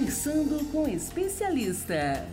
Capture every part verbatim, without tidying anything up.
Conversando com o especialista.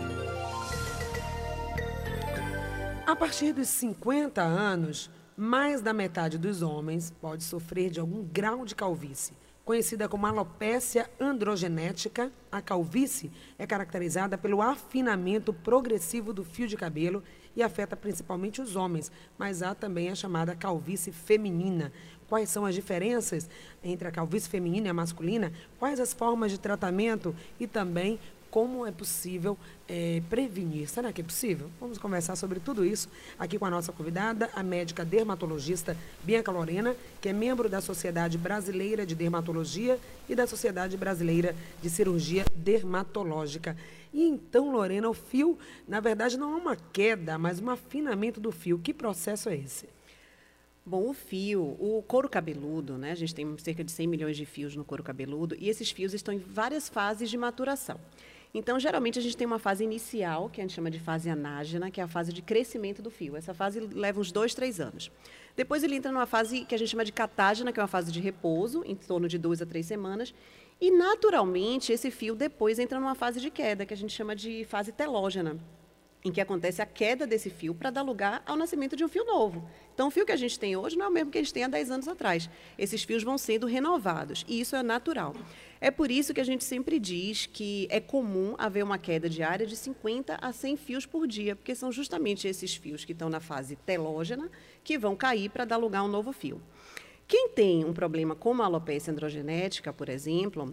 A partir dos cinquenta anos, mais da metade dos homens pode sofrer de algum grau de calvície. Conhecida como alopécia androgenética, a calvície é caracterizada pelo afinamento progressivo do fio de cabelo e afeta principalmente os homens, mas há também a chamada calvície feminina. Quais são as diferenças entre a calvície feminina e a masculina? Quais as formas de tratamento e também como é possível é, prevenir? Será que é possível? Vamos conversar sobre tudo isso aqui com a nossa convidada, a médica dermatologista Bianca Lorena, que é membro da Sociedade Brasileira de Dermatologia e da Sociedade Brasileira de Cirurgia Dermatológica. E então, Lorena, o fio, na verdade, não é uma queda, mas um afinamento do fio. Que processo é esse? Bom, o fio, o couro cabeludo, né? A gente tem cerca de cem milhões de fios no couro cabeludo e esses fios estão em várias fases de maturação. Então, geralmente, a gente tem uma fase inicial, que a gente chama de fase anágena, que é a fase de crescimento do fio. Essa fase leva uns dois, três anos. Depois ele entra numa fase que a gente chama de catágena, que é uma fase de repouso, em torno de duas a três semanas. E, naturalmente, esse fio depois entra numa fase de queda, que a gente chama de fase telógena, em que acontece a queda desse fio para dar lugar ao nascimento de um fio novo. Então, o fio que a gente tem hoje não é o mesmo que a gente tem há dez anos atrás. Esses fios vão sendo renovados, e isso é natural. É por isso que a gente sempre diz que é comum haver uma queda diária de cinquenta a cem fios por dia, porque são justamente esses fios que estão na fase telógena que vão cair para dar lugar a um novo fio. Quem tem um problema como a alopécia androgenética, por exemplo,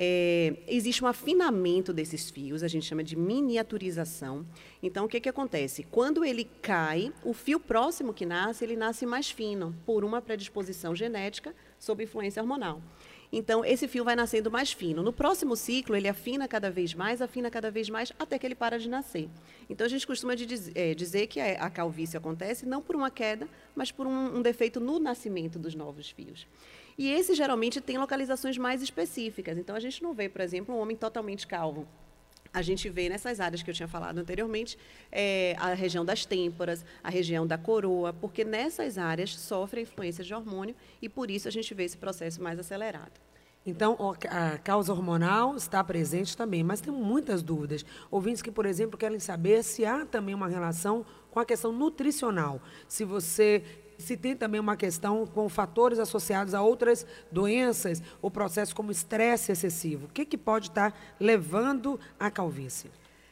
é, existe um afinamento desses fios, a gente chama de miniaturização. Então, o que, que acontece? Quando ele cai, o fio próximo que nasce, ele nasce mais fino, por uma predisposição genética sob influência hormonal. Então, esse fio vai nascendo mais fino. No próximo ciclo, ele afina cada vez mais, afina cada vez mais, até que ele para de nascer. Então, a gente costuma de diz, é, dizer que a, a calvície acontece não por uma queda, mas por um, um defeito no nascimento dos novos fios. E esse, geralmente, tem localizações mais específicas. Então, a gente não vê, por exemplo, um homem totalmente calvo. A gente vê nessas áreas que eu tinha falado anteriormente, é, a região das têmporas, a região da coroa, porque nessas áreas sofre a influência de hormônio e por isso a gente vê esse processo mais acelerado. Então, a causa hormonal está presente também, mas tem muitas dúvidas. Ouvintes que, por exemplo, querem saber se há também uma relação com a questão nutricional. Se você... Se tem também uma questão com fatores associados a outras doenças ou processos como estresse excessivo. O que, que pode estar levando à calvície?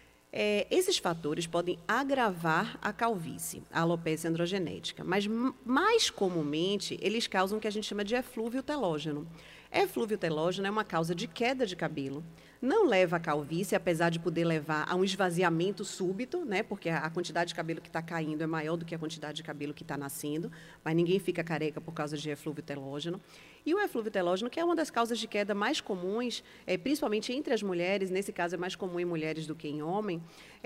É, esses fatores podem agravar a calvície, a alopécia androgenética, mas mais comumente eles causam o que a gente chama de eflúvio telógeno. Eflúvio telógeno é uma causa de queda de cabelo. Não leva à calvície, apesar de poder levar a um esvaziamento súbito, né? Porque a quantidade de cabelo que está caindo é maior do que a quantidade de cabelo que está nascendo, mas ninguém fica careca por causa de eflúvio telógeno. E o eflúvio telógeno, que é uma das causas de queda mais comuns, é, principalmente entre as mulheres, nesse caso é mais comum em mulheres do que em homem,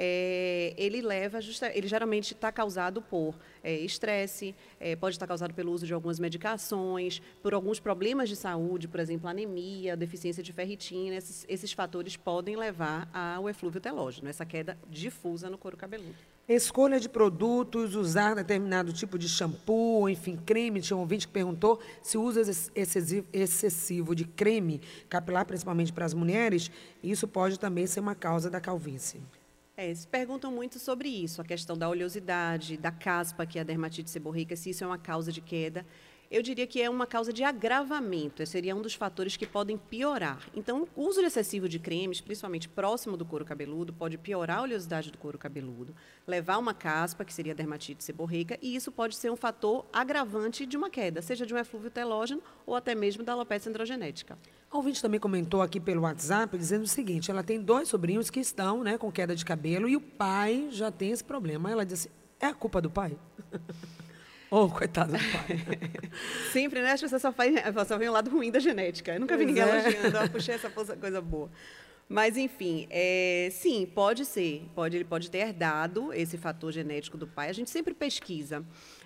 é, ele leva, justa, ele geralmente está causado por é, estresse, é, pode estar causado pelo uso de algumas medicações, por alguns problemas de saúde, por exemplo, anemia, deficiência de ferritina, esses, esses fatores podem levar ao eflúvio telógeno, essa queda difusa no couro cabeludo. Escolha de produtos, usar determinado tipo de shampoo, enfim, creme. Tinha um ouvinte que perguntou se o uso excessivo de creme capilar, principalmente para as mulheres, isso pode também ser uma causa da calvície. É, se perguntam muito sobre isso, a questão da oleosidade, da caspa, que é a dermatite seborreica, se isso é uma causa de queda. Eu diria que é uma causa de agravamento, esse seria um dos fatores que podem piorar. Então, o uso excessivo de cremes, principalmente próximo do couro cabeludo, pode piorar a oleosidade do couro cabeludo, levar a uma caspa, que seria a dermatite seborreica, e isso pode ser um fator agravante de uma queda, seja de um eflúvio telógeno ou até mesmo da alopécia androgenética. A ouvinte também comentou aqui pelo WhatsApp, dizendo o seguinte, ela tem dois sobrinhos que estão, né, com queda de cabelo e o pai já tem esse problema. Ela disse, é a culpa do pai? Oh, coitado do pai. Sempre, né? As pessoas só, faz, só veem o lado ruim da genética. Eu nunca vi ninguém é. elogiando, ah, puxei essa coisa boa. Mas, enfim, é, sim, pode ser. Pode, ele pode ter herdado esse fator genético do pai. A gente sempre pesquisa.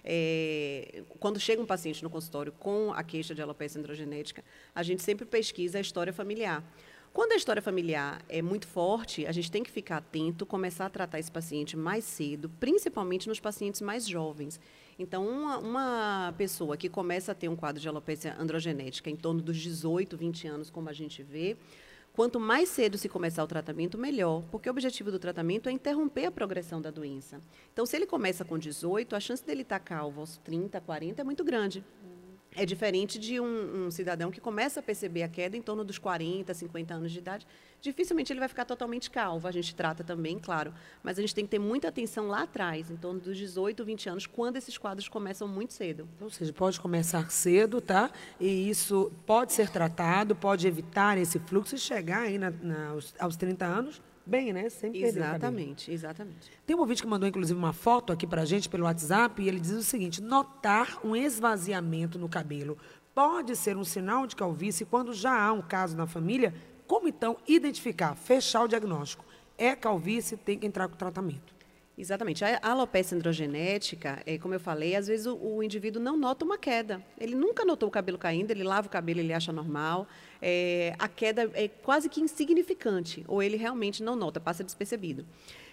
É, quando chega um paciente no consultório com a queixa de alopecia androgenética, a gente sempre pesquisa a história familiar. Quando a história familiar é muito forte, a gente tem que ficar atento, começar a tratar esse paciente mais cedo, principalmente nos pacientes mais jovens. Então, uma, uma pessoa que começa a ter um quadro de alopecia androgenética em torno dos dezoito, vinte anos, como a gente vê, Quanto mais cedo se começar o tratamento, melhor, porque o objetivo do tratamento é interromper a progressão da doença. Então, se ele começa com dezoito, a chance dele estar calvo aos trinta, quarenta é muito grande. É diferente de um, um cidadão que começa a perceber a queda em torno dos quarenta, cinquenta anos de idade. Dificilmente ele vai ficar totalmente calvo. A gente trata também, claro, mas a gente tem que ter muita atenção lá atrás, em torno dos dezoito, vinte anos, quando esses quadros começam muito cedo. Ou seja, pode começar cedo, tá? E isso pode ser tratado, pode evitar esse fluxo e chegar aí na, na, aos, aos trinta anos bem, né? Sem perder o cabelo. Exatamente, exatamente. Tem um ouvinte que mandou, inclusive, uma foto aqui pra gente pelo WhatsApp e ele diz o seguinte: notar um esvaziamento no cabelo pode ser um sinal de calvície quando já há um caso na família? Como, então, identificar, fechar o diagnóstico? É calvície, tem que entrar com o tratamento. Exatamente. A alopecia androgenética, é, como eu falei, às vezes o, o indivíduo não nota uma queda. Ele nunca notou o cabelo caindo, ele lava o cabelo, ele acha normal. É, a queda é quase que insignificante, ou ele realmente não nota, passa despercebido.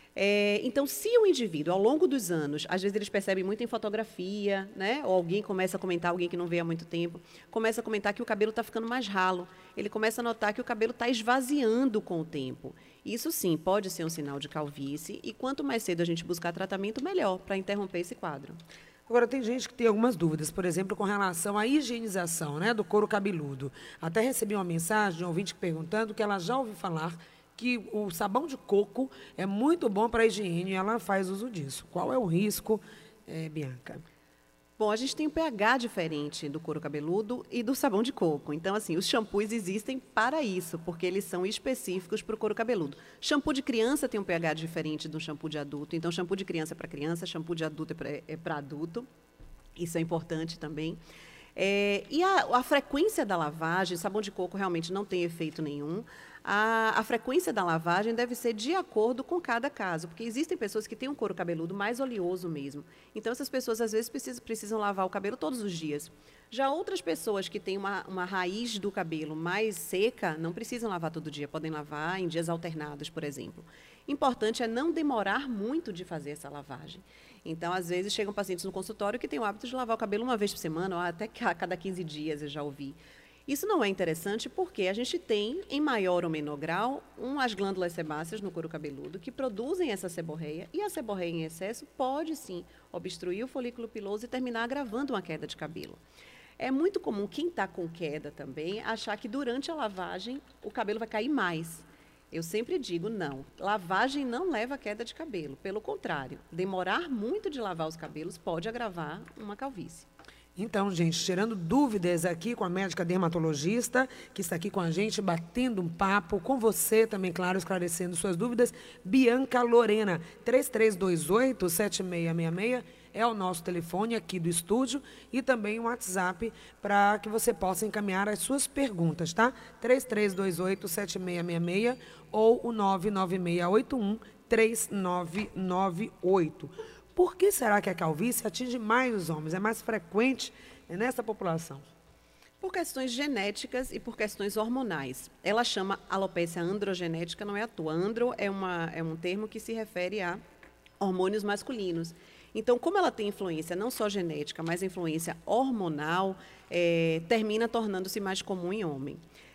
É, então, se o indivíduo, ao longo dos anos, às vezes eles percebem muito em fotografia, né? Ou alguém começa a comentar, alguém que não vê há muito tempo, começa a comentar que o cabelo está ficando mais ralo. Ele começa a notar que o cabelo está esvaziando com o tempo. Isso, sim, pode ser um sinal de calvície, e quanto mais cedo a gente buscar tratamento, melhor, para interromper esse quadro. Agora, tem gente que tem algumas dúvidas, por exemplo, com relação à higienização, né, do couro cabeludo. Até recebi uma mensagem de um ouvinte perguntando que ela já ouviu falar que o sabão de coco é muito bom para a higiene e ela faz uso disso. Qual é o risco, é, Bianca? Bom, a gente tem um pH diferente do couro cabeludo e do sabão de coco. Então, assim, os shampoos existem para isso, porque eles são específicos para o couro cabeludo. Shampoo de criança tem um pH diferente do shampoo de adulto. Então, shampoo de criança é para criança, shampoo de adulto é para adulto. Isso é importante também. É, e a, a frequência da lavagem, sabão de coco realmente não tem efeito nenhum. A, a frequência da lavagem deve ser de acordo com cada caso, porque existem pessoas que têm um couro cabeludo mais oleoso mesmo. Então, essas pessoas, às vezes, precisam, precisam lavar o cabelo todos os dias. Já outras pessoas que têm uma, uma raiz do cabelo mais seca, não precisam lavar todo dia, podem lavar em dias alternados, por exemplo. Importante é não demorar muito de fazer essa lavagem. Então, às vezes, chegam pacientes no consultório que têm o hábito de lavar o cabelo uma vez por semana, ou até a cada quinze dias, eu já ouvi. Isso não é interessante porque a gente tem, em maior ou menor grau, umas glândulas sebáceas no couro cabeludo que produzem essa seborreia, e a seborreia em excesso pode, sim, obstruir o folículo piloso e terminar agravando uma queda de cabelo. É muito comum quem está com queda também achar que durante a lavagem o cabelo vai cair mais. Eu sempre digo, não, lavagem não leva a queda de cabelo. Pelo contrário, demorar muito de lavar os cabelos pode agravar uma calvície. Então, gente, tirando dúvidas aqui com a médica dermatologista, que está aqui com a gente, batendo um papo, com você também, claro, esclarecendo suas dúvidas, Bianca Lorena, três três dois oito, sete seis seis seis, é o nosso telefone aqui do estúdio e também o WhatsApp para que você possa encaminhar as suas perguntas, tá? três três dois oito, sete seis seis seis ou o nove nove seis oito um, três nove nove oito. Por que será que a calvície atinge mais os homens? É mais frequente nessa população? Por questões genéticas e por questões hormonais. Ela chama alopecia androgenética, não é à toa. Andro é, uma, é um termo que se refere a hormônios masculinos. Então, como ela tem influência não só genética, mas influência hormonal, é, termina tornando-se mais comum em homem.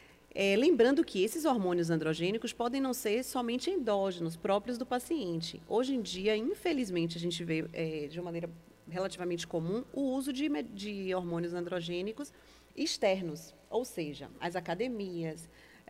É, lembrando que esses hormônios androgênicos podem não ser somente endógenos, próprios do paciente. Hoje em dia, infelizmente, a gente vê é, de uma maneira relativamente comum o uso de, de hormônios androgênicos externos, ou seja, as academias,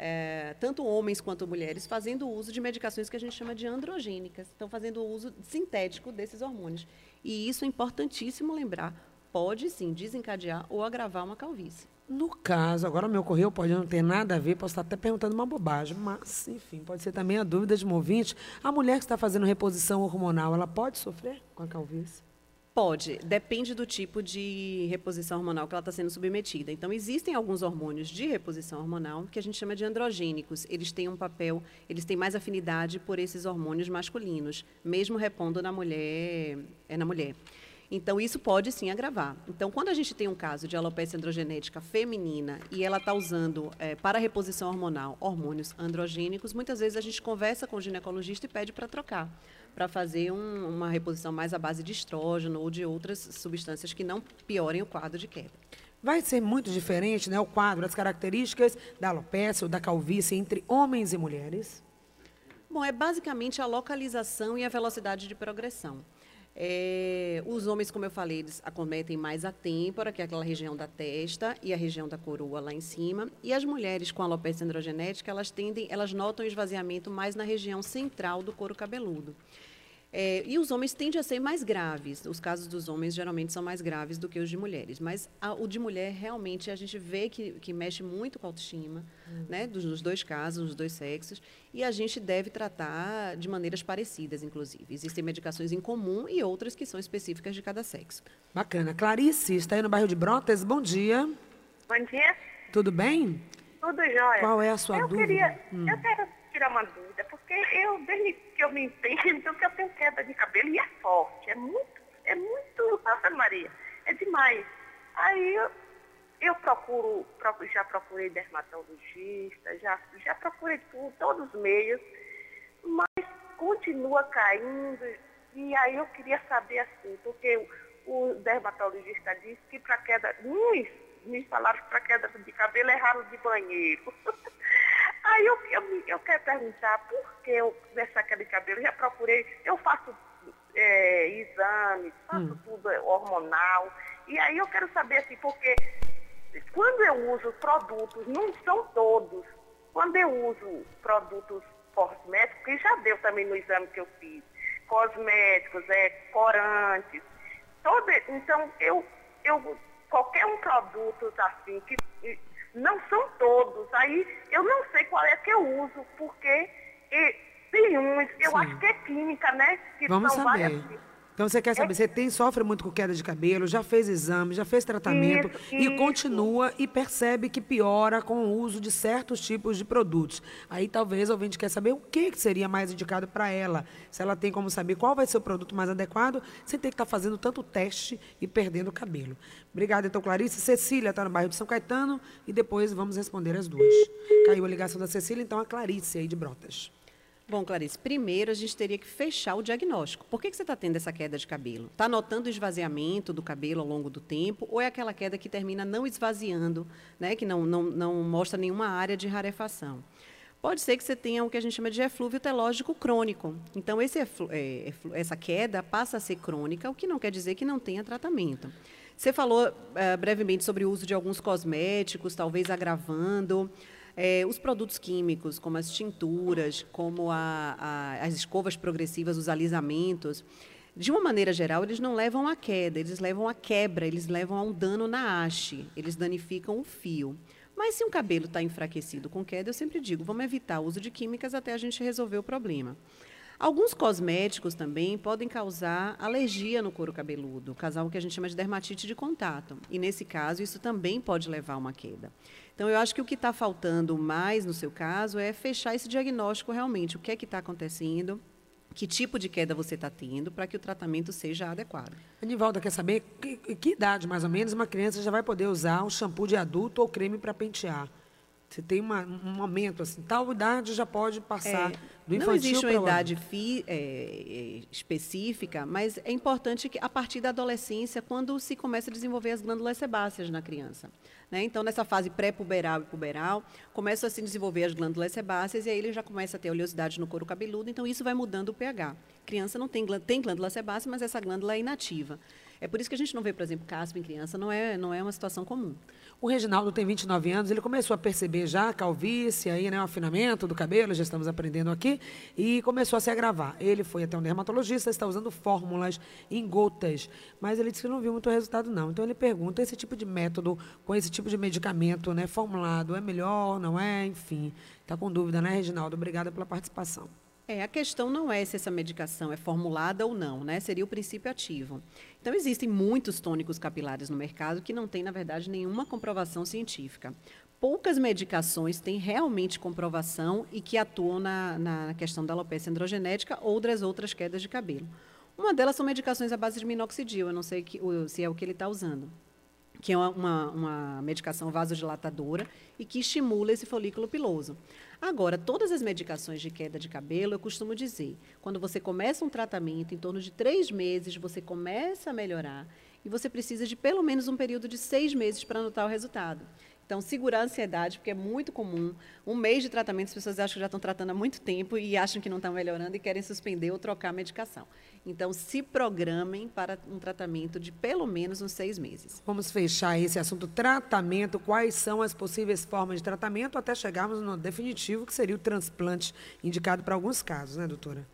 é, tanto homens quanto mulheres, fazendo uso de medicações que a gente chama de androgênicas, estão fazendo o uso sintético desses hormônios. E isso é importantíssimo lembrar, pode sim desencadear ou agravar uma calvície. No caso, agora me ocorreu, pode não ter nada a ver, posso estar até perguntando uma bobagem, mas, enfim, pode ser também a dúvida de um ouvinte. A mulher que está fazendo reposição hormonal, ela pode sofrer com a calvície? Pode, depende do tipo de reposição hormonal que ela está sendo submetida. Então, existem alguns hormônios de reposição hormonal que a gente chama de androgênicos. Eles têm um papel, eles têm mais afinidade por esses hormônios masculinos, mesmo repondo na mulher, é na mulher. Então, isso pode sim agravar. Então, quando a gente tem um caso de alopecia androgenética feminina e ela está usando, é, para reposição hormonal, hormônios androgênicos, muitas vezes a gente conversa com o ginecologista e pede para trocar, para fazer um, uma reposição mais à base de estrógeno ou de outras substâncias que não piorem o quadro de queda. vai ser muito diferente, né, o quadro, as características da alopecia ou da calvície entre homens e mulheres? Bom, é basicamente a localização e a velocidade de progressão. É, os homens, como eu falei, eles acometem mais a têmpora, que é aquela região da testa, e a região da coroa lá em cima. E as mulheres com alopecia androgenética, elas tendem, elas notam o esvaziamento mais na região central do couro cabeludo. É, e os homens tendem a ser mais graves. Os casos dos homens geralmente são mais graves do que os de mulheres. Mas a, o de mulher, realmente, a gente vê que, que mexe muito com a autoestima, hum. né, dos, dos dois casos, dos dois sexos. E a gente deve tratar de maneiras parecidas, inclusive. Existem medicações em comum e outras que são específicas de cada sexo. Bacana. Clarice, está aí no bairro de Brotas. Bom dia. Bom dia. Tudo bem? Tudo jóia. Qual é a sua eu dúvida? Queria, hum. Eu quero tirar uma dúvida, porque eu, desde que eu me entendo, que eu tenho queda de cabelo e é forte, é muito, é muito, Nossa Maria, é demais. Aí eu, eu procuro, procuro, já procurei dermatologista, já, já procurei por todos os meios, mas continua caindo, e aí eu queria saber assim, porque o, o dermatologista disse que para queda, uns me falaram que para queda de cabelo é ralo de banheiro. Aí eu, eu, eu quero perguntar por que eu, nessa queda de cabelo, já procurei, eu faço é, exames, faço hum. tudo hormonal, e aí eu quero saber assim, porque quando eu uso produtos, não são todos, quando eu uso produtos cosméticos, que já deu também no exame que eu fiz, cosméticos, é, corantes, todo, então eu, eu, qualquer um produto assim, que não são todos, aí eu não sei qual é que eu uso, porque e, tem uns, eu Sim. acho que é química, né? Que Vamos são saber. Várias... Então você quer saber, é... você tem, sofre muito com queda de cabelo, já fez exame, já fez tratamento isso, e isso. continua e percebe que piora com o uso de certos tipos de produtos. Aí talvez o ouvinte quer saber o que seria mais indicado para ela. Se ela tem como saber qual vai ser o produto mais adequado, sem ter que estar fazendo tanto teste e perdendo o cabelo. Obrigada, então, Clarice. Cecília está no bairro de São Caetano e depois vamos responder as duas. Caiu a ligação da Cecília, então a Clarice aí de Brotas. Bom, Clarice, primeiro a gente teria que fechar o diagnóstico. Por que, que você está tendo essa queda de cabelo? Está notando o esvaziamento do cabelo ao longo do tempo ou é aquela queda que termina não esvaziando, né, que não, não, não mostra nenhuma área de rarefação? Pode ser que você tenha o que a gente chama de eflúvio telógico crônico. Então, esse eflu, é, eflu, essa queda passa a ser crônica, o que não quer dizer que não tenha tratamento. Você falou uh, brevemente sobre o uso de alguns cosméticos, talvez agravando... É, os produtos químicos, como as tinturas, como a, a, as escovas progressivas, os alisamentos, de uma maneira geral, eles não levam à queda, eles levam à quebra, eles levam a um dano na haste, eles danificam o fio. Mas se um cabelo está enfraquecido com queda, eu sempre digo, vamos evitar o uso de químicas até a gente resolver o problema. Alguns cosméticos também podem causar alergia no couro cabeludo, causar o que a gente chama de dermatite de contato. E, nesse caso, isso também pode levar a uma queda. Então, eu acho que o que está faltando mais, no seu caso, é fechar esse diagnóstico realmente. O que é que está acontecendo, que tipo de queda você está tendo, para que o tratamento seja adequado. Anivalda, quer saber que, que idade, mais ou menos, uma criança já vai poder usar um shampoo de adulto ou creme para pentear? Você tem uma, um momento, assim, tal idade já pode passar é, do infantil para o Não existe uma idade adulto. fi, é, específica, mas é importante que, a partir da adolescência, quando se começa a desenvolver as glândulas sebáceas na criança. Né? Então, nessa fase pré-puberal e puberal, começam a se desenvolver as glândulas sebáceas e aí ele já começa a ter oleosidade no couro cabeludo, então isso vai mudando o pH. Criança não tem, tem glândula sebácea, mas essa glândula é inativa. É por isso que a gente não vê, por exemplo, caspa em criança, não é, não é uma situação comum. O Reginaldo tem vinte e nove anos, ele começou a perceber já a calvície, aí, né, o afinamento do cabelo, já estamos aprendendo aqui, e começou a se agravar. Ele foi até um dermatologista, está usando fórmulas em gotas, mas ele disse que não viu muito resultado, não. Então, ele pergunta, esse tipo de método, com esse tipo de medicamento, né, formulado, é melhor, não é? Enfim, está com dúvida, né, Reginaldo? Obrigada pela participação. É, a questão não é se essa medicação é formulada ou não, né? Seria o princípio ativo. Então, existem muitos tônicos capilares no mercado que não têm, na verdade, nenhuma comprovação científica. Poucas medicações têm realmente comprovação e que atuam na, na questão da alopecia androgenética ou das outras quedas de cabelo. Uma delas são medicações à base de minoxidil, eu não sei que, se é o que ele está usando, que é uma, uma medicação vasodilatadora e que estimula esse folículo piloso. Agora, todas as medicações de queda de cabelo, eu costumo dizer, quando você começa um tratamento, em torno de três meses, você começa a melhorar, e você precisa de pelo menos um período de seis meses para notar o resultado. Então, segurar a ansiedade, porque é muito comum. Um mês de tratamento, as pessoas acham que já estão tratando há muito tempo e acham que não estão melhorando e querem suspender ou trocar a medicação. Então, se programem para um tratamento de pelo menos uns seis meses. Vamos fechar esse assunto tratamento. Quais são as possíveis formas de tratamento até chegarmos no definitivo, que seria o transplante, indicado para alguns casos, né, doutora?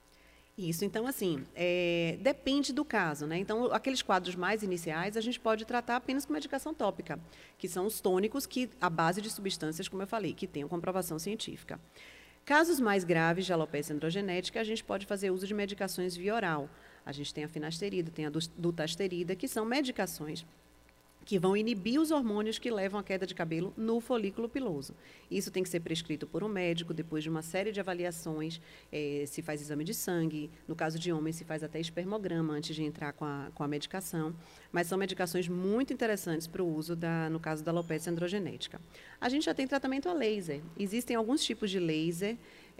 Isso, então, assim, é, depende do caso, né? Então, aqueles quadros mais iniciais, a gente pode tratar apenas com medicação tópica, que são os tônicos, que à base de substâncias, como eu falei, que tenham comprovação científica. Casos mais graves de alopecia androgenética, a gente pode fazer uso de medicações via oral. A gente tem a finasterida, tem a dutasterida, que são medicações que vão inibir os hormônios que levam à queda de cabelo no folículo piloso. Isso tem que ser prescrito por um médico, depois de uma série de avaliações, eh, se faz exame de sangue, no caso de homens se faz até espermograma antes de entrar com a, com a medicação, mas são medicações muito interessantes para o uso, da, no caso da alopecia androgenética. A gente já tem tratamento a laser. Existem alguns tipos de laser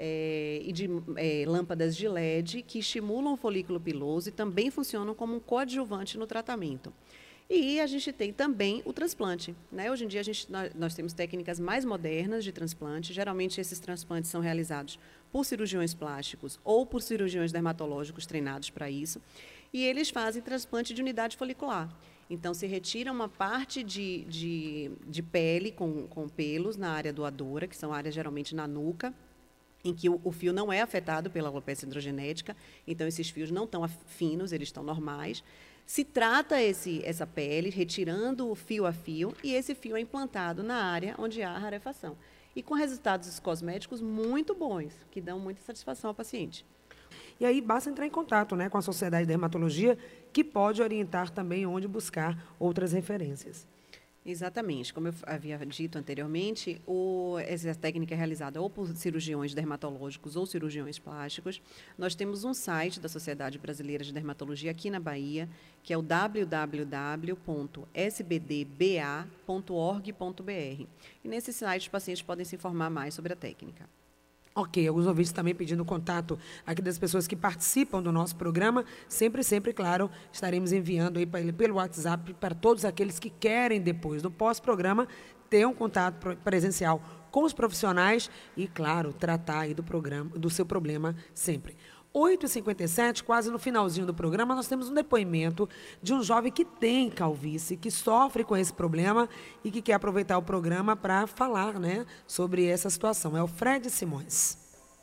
eh, e de eh, lâmpadas de L E D que estimulam o folículo piloso e também funcionam como um coadjuvante no tratamento. E a gente tem também o transplante, né? Hoje em dia a gente, nós, nós temos técnicas mais modernas de transplante. Geralmente esses transplantes são realizados por cirurgiões plásticos ou por cirurgiões dermatológicos treinados para isso. E eles fazem transplante de unidade folicular. Então, se retira uma parte de, de, de pele com, com pelos na área doadora, que são áreas geralmente na nuca, em que o, o fio não é afetado pela alopecia androgenética. Então, esses fios não estão finos, eles estão normais. Se trata esse, essa pele, retirando o fio a fio, e esse fio é implantado na área onde há a rarefação. E com resultados cosméticos muito bons, que dão muita satisfação ao paciente. E aí basta entrar em contato, né, com a Sociedade de Dermatologia, que pode orientar também onde buscar outras referências. Exatamente. Como eu havia dito anteriormente, o, essa técnica é realizada ou por cirurgiões dermatológicos ou cirurgiões plásticos. Nós temos um site da Sociedade Brasileira de Dermatologia aqui na Bahia, que é o w w w ponto s b d b a ponto org ponto b r. E nesse site os pacientes podem se informar mais sobre a técnica. Ok, alguns ouvintes também pedindo contato aqui das pessoas que participam do nosso programa. Sempre, sempre, claro, estaremos enviando aí pra ele pelo WhatsApp para todos aqueles que querem, depois do pós-programa, ter um contato presencial com os profissionais e, claro, tratar aí do, programa, do seu problema sempre. oito e cinquenta e sete, quase no finalzinho do programa, nós temos um depoimento de um jovem que tem calvície, que sofre com esse problema e que quer aproveitar o programa para falar, né, sobre essa situação. É o Fred Simões.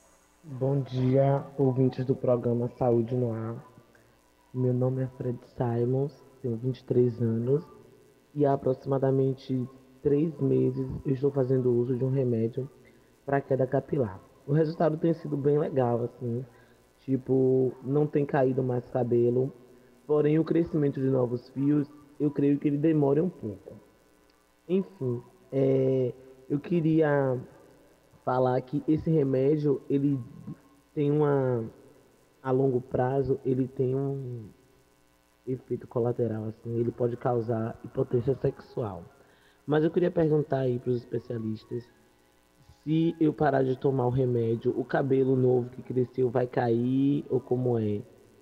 Bom dia, ouvintes do programa Saúde no Ar. Meu nome é Fred Simons, tenho vinte e três anos e há aproximadamente três meses eu estou fazendo uso de um remédio para queda capilar. O resultado tem sido bem legal, assim. Tipo, não tem caído mais cabelo, porém o crescimento de novos fios, eu creio que ele demora um pouco. Enfim, é, eu queria falar que esse remédio, ele tem uma, a longo prazo, ele tem um efeito colateral, assim, ele pode causar impotência sexual. Mas eu queria perguntar aí para os especialistas, se eu parar de tomar o remédio, o cabelo novo que cresceu vai cair ou como é?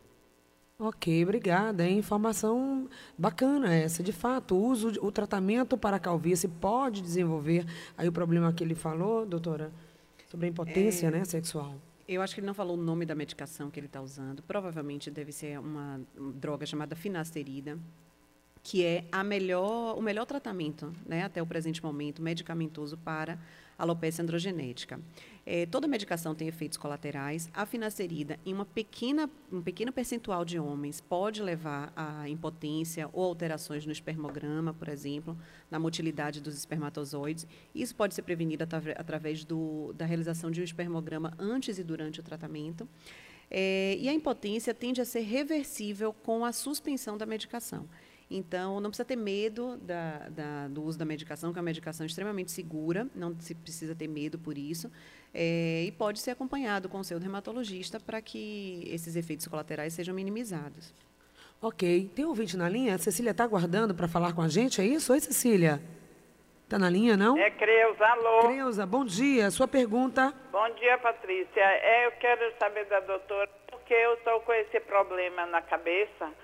Ok, obrigada. É informação bacana essa. De fato, o uso, o tratamento para a calvície pode desenvolver aí o problema que ele falou, doutora, sobre a impotência, é, né, sexual. Eu acho que ele não falou o nome da medicação que ele está usando. Provavelmente deve ser uma droga chamada finasterida, que é a melhor, o melhor tratamento, né, até o presente momento, medicamentoso para alopecia androgenética. É, toda medicação tem efeitos colaterais. A finasterida, em uma pequena, um pequeno percentual de homens, pode levar a impotência ou alterações no espermograma, por exemplo, na motilidade dos espermatozoides. Isso pode ser prevenido atra- através do, da realização de um espermograma antes e durante o tratamento. É, e a impotência tende a ser reversível com a suspensão da medicação. Então, não precisa ter medo da, da, do uso da medicação, que é uma medicação extremamente segura, não se precisa ter medo por isso, é, e pode ser acompanhado com o seu dermatologista para que esses efeitos colaterais sejam minimizados. Ok. Tem um ouvinte na linha? A Cecília está aguardando para falar com a gente, é isso? Oi, Cecília. Está na linha, não? É Creuza, alô. Creuza, bom dia. Sua pergunta? Bom dia, Patrícia. É, eu quero saber da doutora, porque eu estou com esse problema na cabeça,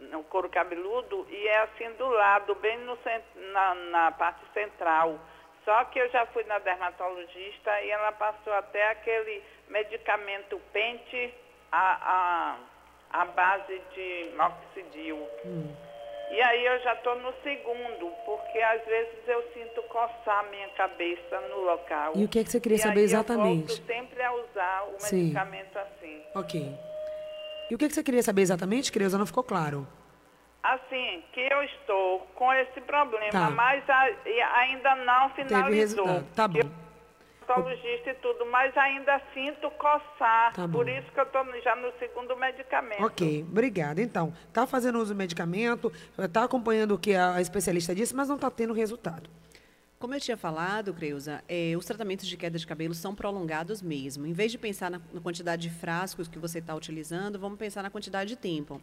no couro cabeludo e é assim do lado, bem no cent... na, na parte central. Só que eu já fui na dermatologista e ela passou até aquele medicamento Pente a, a, a base de minoxidil. Hum. E aí eu já estou no segundo, porque às vezes eu sinto coçar a minha cabeça no local. E o que é que você queria e saber aí exatamente? Eu volto sempre a usar o Sim. medicamento assim. Ok. E o que é que você queria saber exatamente, Creuza? Não ficou claro. Assim, que eu estou com esse problema, Tá. mas a, e ainda não finalizou. Teve resultado. Tá bom. Eu sou dermatologista e tudo, mas ainda sinto coçar. Tá bom. Por isso que eu estou já no segundo medicamento. Ok, obrigada. Então, tá fazendo uso do medicamento, tá acompanhando o que a especialista disse, mas não tá tendo resultado. Como eu tinha falado, Creuza, eh, os tratamentos de queda de cabelo são prolongados mesmo. Em vez de pensar na, na quantidade de frascos que você está utilizando, vamos pensar na quantidade de tempo.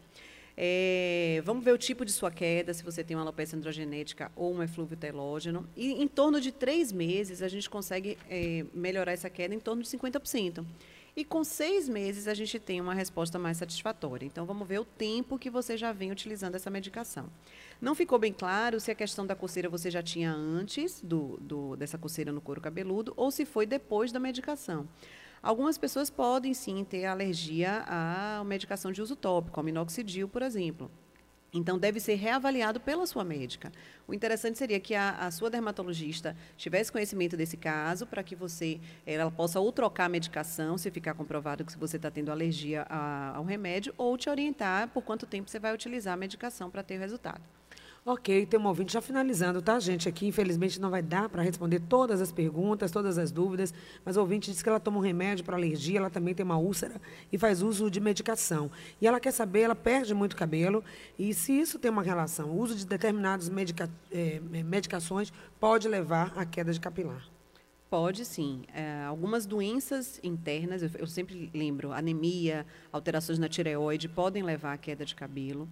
É, vamos ver o tipo de sua queda, se você tem uma alopecia androgenética ou um eflúvio telógeno. E em torno de três meses, a gente consegue é, melhorar essa queda em torno de cinquenta por cento. E com seis meses, a gente tem uma resposta mais satisfatória. Então, vamos ver o tempo que você já vem utilizando essa medicação. Não ficou bem claro se a questão da coceira você já tinha antes do, do, dessa coceira no couro cabeludo ou se foi depois da medicação. Algumas pessoas podem, sim, ter alergia à medicação de uso tópico, ao minoxidil, por exemplo. Então, deve ser reavaliado pela sua médica. O interessante seria que a, a sua dermatologista tivesse conhecimento desse caso, para que você ela possa ou trocar a medicação, se ficar comprovado que você está tendo alergia a, ao remédio, ou te orientar por quanto tempo você vai utilizar a medicação para ter o resultado. Ok, tem um ouvinte já finalizando, tá, gente? Aqui, infelizmente, não vai dar para responder todas as perguntas, todas as dúvidas, mas o ouvinte disse que ela toma um remédio para alergia, ela também tem uma úlcera e faz uso de medicação. E ela quer saber, ela perde muito cabelo, e se isso tem uma relação, o uso de determinadas medica, eh, medicações pode levar à queda de capilar. Pode, sim. É, algumas doenças internas, eu, eu sempre lembro, anemia, alterações na tireoide, podem levar à queda de cabelo.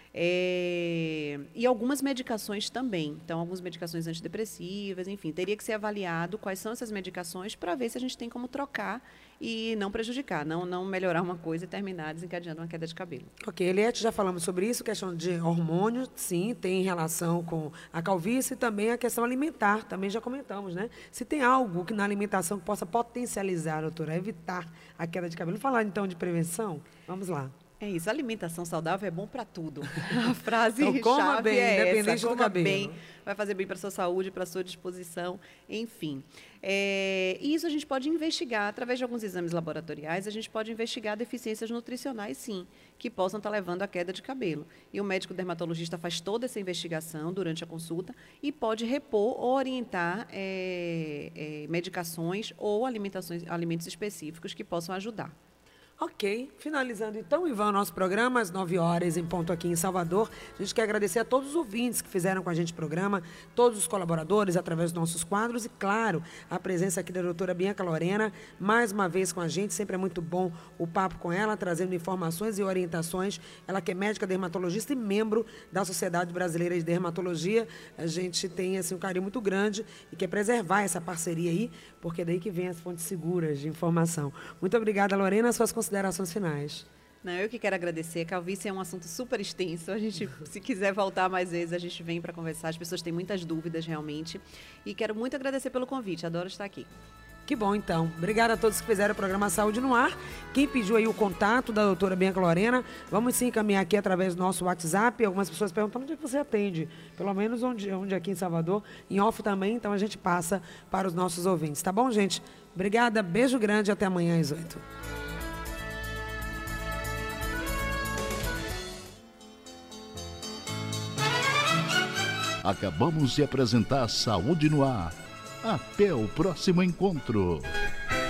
É, e algumas medicações também. Então, algumas medicações antidepressivas, enfim, teria que ser avaliado quais são essas medicações para ver se a gente tem como trocar e não prejudicar, não, não melhorar uma coisa e terminar desencadeando uma queda de cabelo. Ok, Eliette, já falamos sobre isso, questão de hormônios, sim, tem relação com a calvície e também a questão alimentar, também já comentamos, né? Se tem algo que na alimentação que possa potencializar, doutora, evitar a queda de cabelo. Falar, então, de prevenção? Vamos lá. É isso, a alimentação saudável é bom para tudo. A frase então, coma chave bem, é independente essa, do coma cabelo. bem, vai fazer bem para a sua saúde, para a sua disposição, enfim. É, e isso a gente pode investigar, através de alguns exames laboratoriais, a gente pode investigar deficiências nutricionais, sim, que possam estar levando à queda de cabelo. E o médico dermatologista faz toda essa investigação durante a consulta e pode repor ou orientar é, é, medicações ou alimentações, alimentos específicos que possam ajudar. Ok, finalizando então, Ivan, nosso programa, às nove horas em ponto aqui em Salvador. A gente quer agradecer a todos os ouvintes que fizeram com a gente o programa, todos os colaboradores através dos nossos quadros e, claro, a presença aqui da doutora Bianca Lorena, mais uma vez com a gente, sempre é muito bom o papo com ela, trazendo informações e orientações. Ela que é médica dermatologista e membro da Sociedade Brasileira de Dermatologia. A gente tem assim, um carinho muito grande e quer preservar essa parceria aí, porque é daí que vem as fontes seguras de informação. Muito obrigada, Lorena, suas considerações finais. Não, eu que quero agradecer. A calvície é um assunto super extenso. A gente, se quiser voltar mais vezes, a gente vem para conversar. As pessoas têm muitas dúvidas, realmente. E quero muito agradecer pelo convite. Adoro estar aqui. Que bom, então. Obrigada a todos que fizeram o programa Saúde no Ar. Quem pediu aí o contato da doutora Bianca Lorena, vamos sim encaminhar aqui através do nosso WhatsApp. Algumas pessoas perguntam onde é que você atende. Pelo menos onde, onde aqui em Salvador. Em off também, então a gente passa para os nossos ouvintes. Tá bom, gente? Obrigada, beijo grande e até amanhã às oito. Acabamos de apresentar Saúde no Ar. Até o próximo encontro.